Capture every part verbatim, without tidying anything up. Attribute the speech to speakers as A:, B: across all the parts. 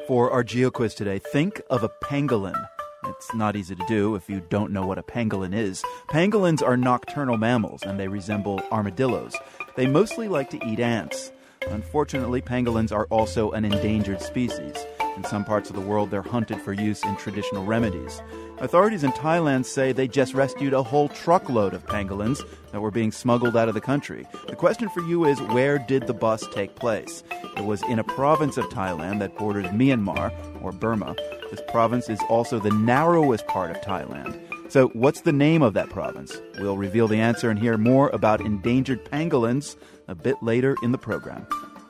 A: For our GeoQuiz today, think of a pangolin. It's not easy to do if you don't know what a pangolin is. Pangolins are nocturnal mammals, and they resemble armadillos. They mostly like to eat ants. Unfortunately, pangolins are also an endangered species. In some parts of the world, they're hunted for use in traditional remedies. Authorities in Thailand say they just rescued a whole truckload of pangolins that were being smuggled out of the country. The question for you is, where did the bust take place? It was in a province of Thailand that borders Myanmar, or Burma. This province is also the narrowest part of Thailand. So what's the name of that province? We'll reveal the answer and hear more about endangered pangolins a bit later in the program.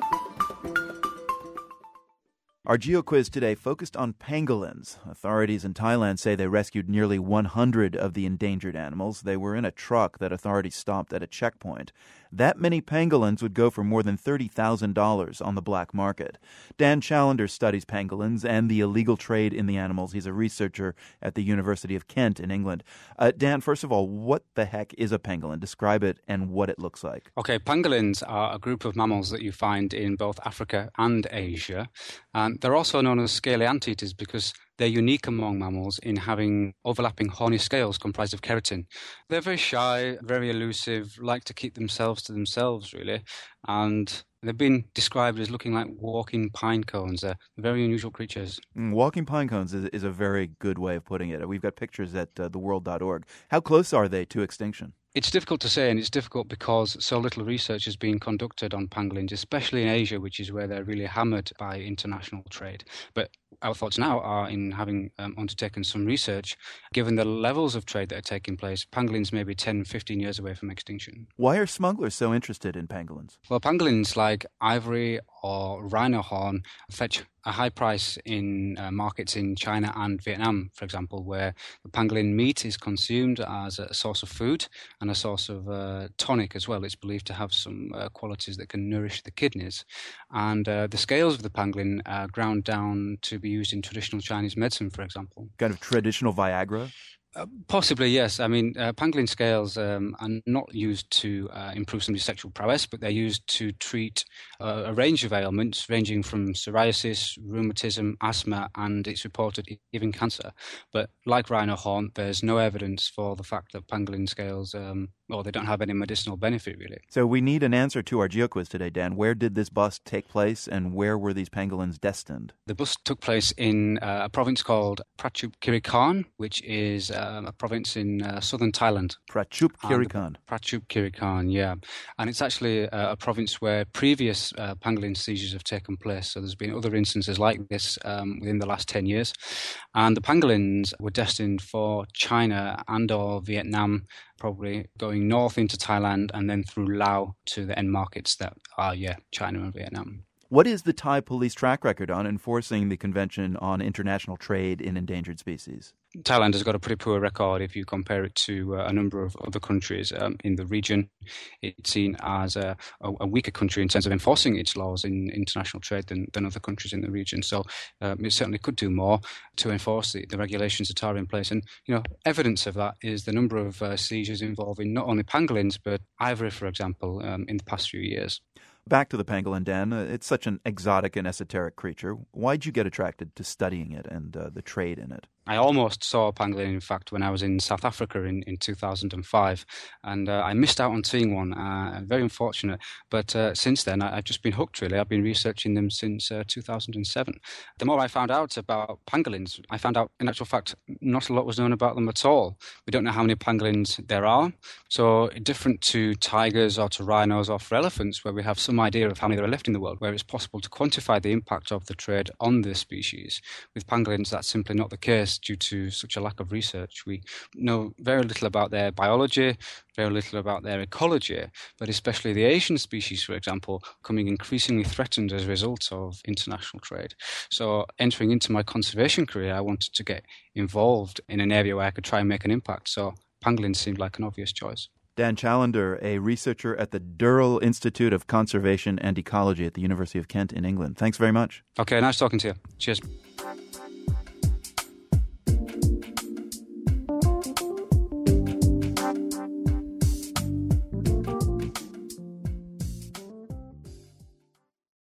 A: Our GeoQuiz today focused on pangolins. Authorities in Thailand say they rescued nearly one hundred of the endangered animals. They were in a truck that authorities stopped at a checkpoint. That many pangolins would go for more than thirty thousand dollars on the black market. Dan Challender studies pangolins and the illegal trade in the animals. He's a researcher at the University of Kent in England. Uh, Dan, first of all, what the heck is a pangolin? Describe it and what it looks like.
B: Okay, pangolins are a group of mammals that you find in both Africa and Asia. And they're also known as scaly anteaters because they're unique among mammals in having overlapping horny scales comprised of keratin. They're very shy, very elusive, like to keep themselves to themselves, really. And they've been described as looking like walking pine cones. They're very unusual creatures.
A: Mm, walking pine cones is, is a very good way of putting it. We've got pictures at uh, the world dot org. How close are they to extinction?
B: It's difficult to say, and it's difficult because so little research has been conducted on pangolins, especially in Asia, which is where they're really hammered by international trade. But our thoughts now are in having um, undertaken some research. Given the levels of trade that are taking place, pangolins may be ten, fifteen years away from extinction.
A: Why are smugglers so interested in pangolins?
B: Well, pangolins like ivory or rhino horn fetch a high price in uh, markets in China and Vietnam, for example, where the pangolin meat is consumed as a source of food and a source of uh, tonic as well. It's believed to have some uh, qualities that can nourish the kidneys. And uh, the scales of the pangolin are ground down to be used in traditional Chinese medicine, for example.
A: Kind of traditional Viagra?
B: Uh, possibly, yes. I mean, uh, pangolin scales um, are not used to uh, improve somebody's sexual prowess, but they're used to treat uh, a range of ailments, ranging from psoriasis, rheumatism, asthma, and it's reported even cancer. But like rhino horn, there's no evidence for the fact that pangolin scales, um, or they don't have any medicinal benefit, really.
A: So we need an answer to our GeoQuiz today, Dan. Where did this bust take place, and where were these pangolins destined?
B: The bust took place in uh, a province called Prachuap Khiri Khan, which is uh, a province in uh, southern Thailand.
A: Prachuap Khiri Khan.
B: Prachuap Khiri Khan, yeah. And it's actually uh, a province where previous uh, pangolin seizures have taken place. So there's been other instances like this um, within the last ten years. And the pangolins were destined for China and or Vietnam, probably going north into Thailand and then through Laos to the end markets that are, yeah, China and Vietnam.
A: What is the Thai police track record on enforcing the Convention on International Trade in Endangered Species?
B: Thailand has got a pretty poor record if you compare it to uh, a number of other countries um, in the region. It's seen as a, a weaker country in terms of enforcing its laws in international trade than, than other countries in the region. So um, it certainly could do more to enforce the, the regulations that are in place. And, you know, evidence of that is the number of uh, seizures involving not only pangolins, but ivory, for example, um, in the past few years.
A: Back to the pangolin, Dan. Uh, it's such an exotic and esoteric creature. Why'd you get attracted to studying it and uh, the trade in it?
B: I almost saw a pangolin, in fact, when I was in South Africa in, in two thousand five, and uh, I missed out on seeing one. Uh, very unfortunate. But uh, since then, I, I've just been hooked, really. I've been researching them since uh, two thousand seven. The more I found out about pangolins, I found out, in actual fact, not a lot was known about them at all. We don't know how many pangolins there are. So different to tigers or to rhinos or for elephants, where we have some idea of how many there are left in the world, where it's possible to quantify the impact of the trade on the species. With pangolins, that's simply not the case due to such a lack of research. We know very little about their biology, very little about their ecology, but especially the Asian species, for example, becoming increasingly threatened as a result of international trade. So entering into my conservation career, I wanted to get involved in an area where I could try and make an impact. So pangolins seemed like an obvious choice.
A: Dan Challender, a researcher at the Durrell Institute of Conservation and Ecology at the University of Kent in England. Thanks very much.
B: Okay, nice talking to you. Cheers.